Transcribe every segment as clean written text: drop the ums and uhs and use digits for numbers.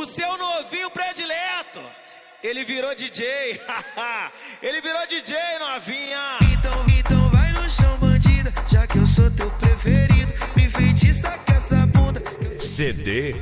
O seu novinho predileto, ele virou DJ. Ele virou DJ, novinha. Então vai no chão, bandida, já que eu sou teu preferido. Me feitiça com essa bunda. CD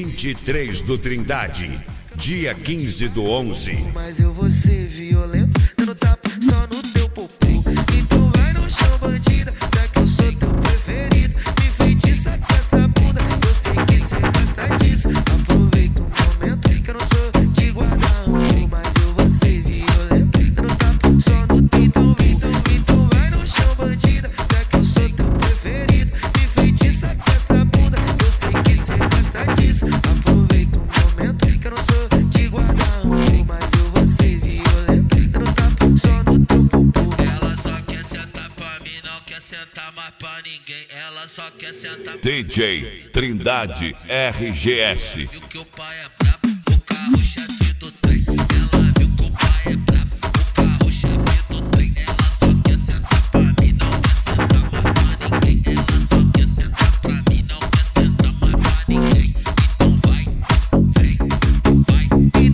23 do Trindade, dia 15/11. Mas eu vou ser violento, dando tapa só no teu popô. Então vai no chão, bandida, já que eu sou teu preferido. Me feitiça com essa bunda, eu sei que cê gosta disso. Aproveita o momento que eu não sou de guardar rancor, mas eu vou ser violento, dando tapa só no teu. Então vai no chão, bandida, já que eu sou teu preferido. Me feitiça com essa bunda, eu sei que cê gosta disso. Aproveita o momento que eu não sou de guardar rancor, mas eu vou ser violento, dando tapa só no teu popô. Ela só quer sentar pra mim, não quer sentar mais pra ninguém. Ela só quer sentar pra DJ Trindade RGS. Viu que o pai é brabo, o carro-chefe do trem. Ela viu que o pai é brabo, o carro-chefe do trem. Ela só quer sentar pra mim, não quer sentar mais pra ninguém. Ela só quer sentar pra mim, não quer sentar mais pra ninguém. Então vai, vem, vai.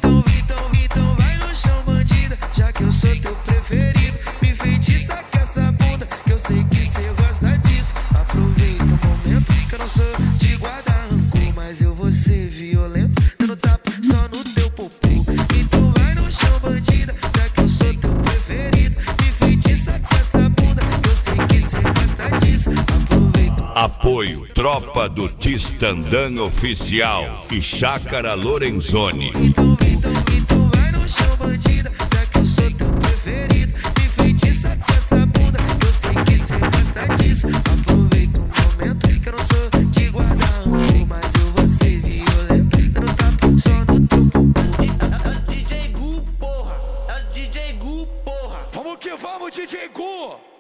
Então vai no chão, bandida, já que eu sou teu preferido. Me feitiça com essa bunda, que eu sei que cê gosta disso. Aproveita o momento que eu não sou de guardar rancor, mas eu vou ser violento, dando tapa só no teu popô. Então vai no chão, bandida, já que eu sou teu preferido. Me feitiça com essa bunda, que eu sei que cê gosta disso. Aproveita. Apoio Tropa do Tistandã Oficial e Chácara Lorenzoni. Então vai no chão, bandida, já que eu sou teu preferido. Me feitiça com essa bunda, que eu sei que cê gosta disso. Aproveita o momento que eu não sou de guardar rancor, mas eu vou ser violento, dando tapa só no teu popô. É o DJ Gu, porra. É o DJ Gu, porra. Vamos que vamos, DJ Gu.